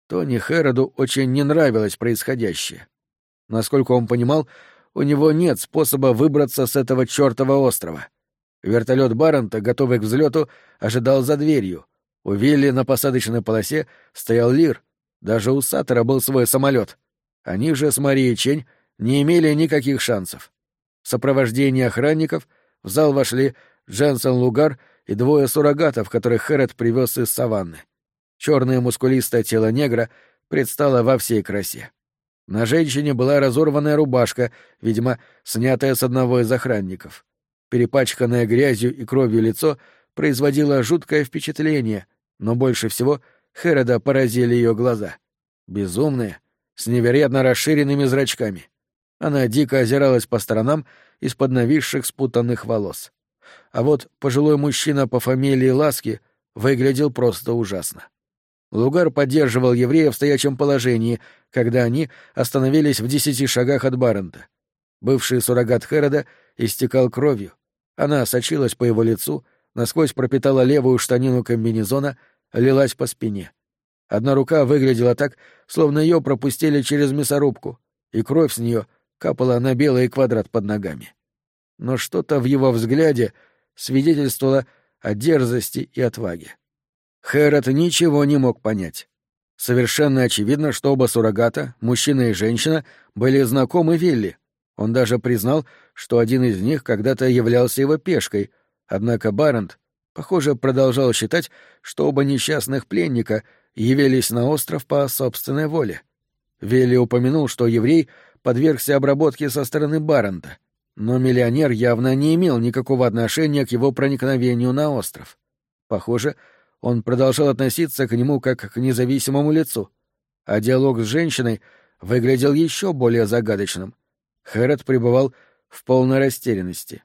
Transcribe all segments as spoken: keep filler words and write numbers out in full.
Тони Хэроду очень не нравилось происходящее. Насколько он понимал, у него нет способа выбраться с этого чёртова острова. Вертолет Баррента, готовый к взлету, ожидал за дверью. У Вилли на посадочной полосе стоял Лир. Даже у Саттера был свой самолет. Они же с Марией Чень не имели никаких шансов. В сопровождении охранников в зал вошли Дженсен Лугар и двое суррогатов, которых Хэррот привез из саванны. Черное мускулистое тело негра предстало во всей красе. На женщине была разорванная рубашка, видимо, снятая с одного из охранников. Перепачканное грязью и кровью лицо производило жуткое впечатление, но больше всего Хэррода поразили ее глаза. Безумные, с невероятно расширенными зрачками. Она дико озиралась по сторонам из-под нависших спутанных волос. А вот пожилой мужчина по фамилии Ласки выглядел просто ужасно. Лугар поддерживал еврея в стоячем положении, когда они остановились в десяти шагах от Баррента. Бывший суррогат Хэррода истекал кровью. Она сочилась по его лицу, насквозь пропитала левую штанину комбинезона, лилась по спине. Одна рука выглядела так, словно ее пропустили через мясорубку, и кровь с нее капала на белый квадрат под ногами. Но что-то в его взгляде свидетельствовало о дерзости и отваге. Хэррот ничего не мог понять. Совершенно очевидно, что оба суррогата, мужчина и женщина, были знакомы Вилли. Он даже признал, что один из них когда-то являлся его пешкой, однако Баррент, похоже, продолжал считать, что оба несчастных пленника явились на остров по собственной воле. Вилли упомянул, что еврей подвергся обработке со стороны Баррента, но миллионер явно не имел никакого отношения к его проникновению на остров. Похоже, он продолжал относиться к нему как к независимому лицу, а диалог с женщиной выглядел еще более загадочным. Хэррот пребывал в полной растерянности.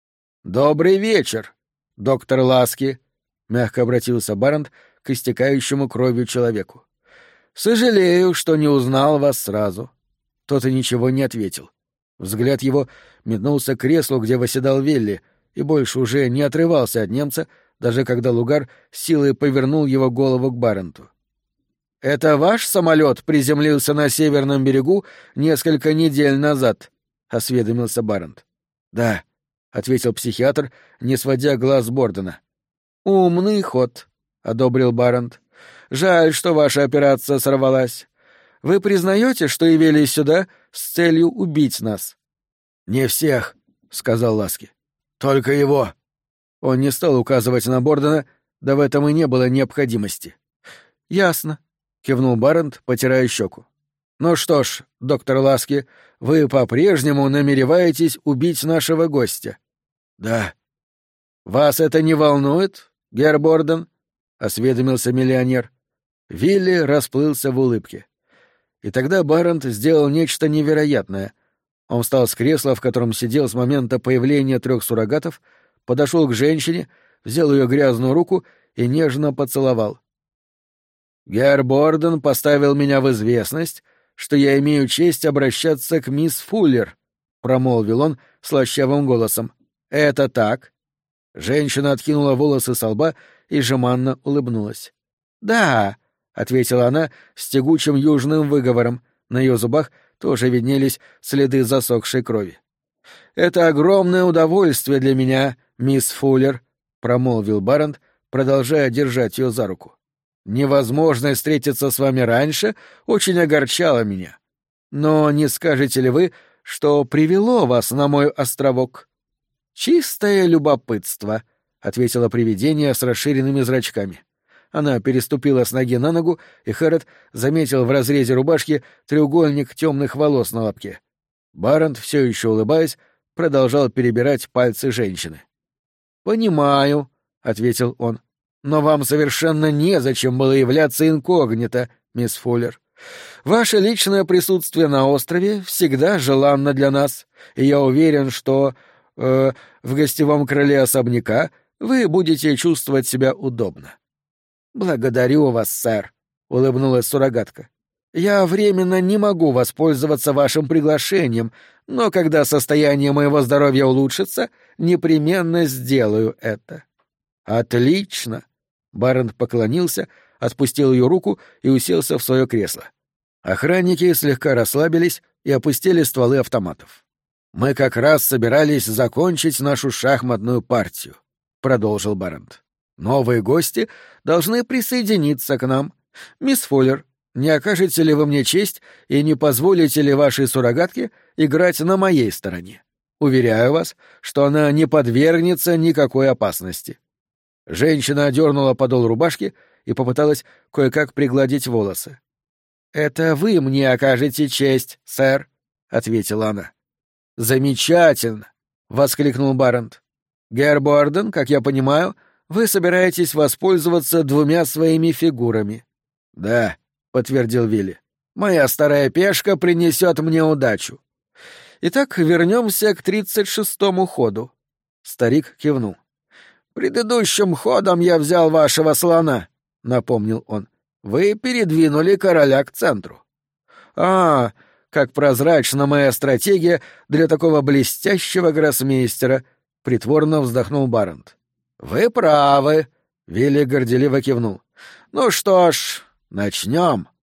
«Добрый вечер, доктор Ласки», — мягко обратился Баррент к истекающему кровью человеку. «Сожалею, что не узнал вас сразу». Тот и ничего не ответил. Взгляд его метнулся к креслу, где восседал Вилли, и больше уже не отрывался от немца, даже когда Лугар силой повернул его голову к Барренту. «Это ваш самолет приземлился на северном берегу несколько недель назад?» — осведомился Баррент. «Да», — ответил психиатр, не сводя глаз с Бордена. «Умный ход», — одобрил Баррент. «Жаль, что ваша операция сорвалась. Вы признаете, что явились сюда с целью убить нас?» «Не всех», — сказал Ласки. «Только его». Он не стал указывать на Бордена, да в этом и не было необходимости. «Ясно», — кивнул Баррент, потирая щеку. «Ну что ж, доктор Ласки, вы по-прежнему намереваетесь убить нашего гостя?» «Да». «Вас это не волнует, герр Борден?» — осведомился миллионер. Вилли расплылся в улыбке. И тогда Баррент сделал нечто невероятное. Он встал с кресла, в котором сидел с момента появления трех суррогатов, подошел к женщине, взял ее грязную руку и нежно поцеловал. «Герр Борден поставил меня в известность, что я имею честь обращаться к мисс Фуллер», — промолвил он слащавым голосом. «Это так?» Женщина откинула волосы со лба и жеманно улыбнулась. «Да», — ответила она с тягучим южным выговором. На ее зубах тоже виднелись следы засохшей крови. «Это огромное удовольствие для меня, мисс Фуллер», — промолвил Баррент, продолжая держать ее за руку. «Невозможность встретиться с вами раньше очень огорчала меня. Но не скажете ли вы, что привело вас на мой островок?» «Чистое любопытство», — ответило привидение с расширенными зрачками. Она переступила с ноги на ногу, и Хэррот заметил в разрезе рубашки треугольник темных волос на лобке. Баррент, все еще улыбаясь, продолжал перебирать пальцы женщины. «Понимаю», — ответил он. «Но вам совершенно незачем было являться инкогнито, мисс Фуллер. Ваше личное присутствие на острове всегда желанно для нас, и я уверен, что э, в гостевом крыле особняка вы будете чувствовать себя удобно». «Благодарю вас, сэр», — улыбнулась суррогатка. «Я временно не могу воспользоваться вашим приглашением, но когда состояние моего здоровья улучшится, непременно сделаю это». «Отлично!» — Баррент поклонился, отпустил ее руку и уселся в свое кресло. Охранники слегка расслабились и опустили стволы автоматов. «Мы как раз собирались закончить нашу шахматную партию», — продолжил Барент. «Новые гости должны присоединиться к нам. Мисс Фоллер, не окажете ли вы мне честь и не позволите ли вашей суррогатке играть на моей стороне? Уверяю вас, что она не подвергнется никакой опасности». Женщина одернула подол рубашки и попыталась кое-как пригладить волосы. «Это вы мне окажете честь, сэр», — ответила она. «Замечательно!» — воскликнул Барент. «Герр Борден, как я понимаю, вы собираетесь воспользоваться двумя своими фигурами». «Да», — подтвердил Вилли. «Моя старая пешка принесет мне удачу». «Итак, вернемся к тридцать шестому ходу». Старик кивнул. «Предыдущим ходом я взял вашего слона», — напомнил он. «Вы передвинули короля к центру». «А, как прозрачна моя стратегия для такого блестящего гроссмейстера», — притворно вздохнул Барент. «Вы правы», — Вилли горделиво кивнул. «Ну что ж, начнем».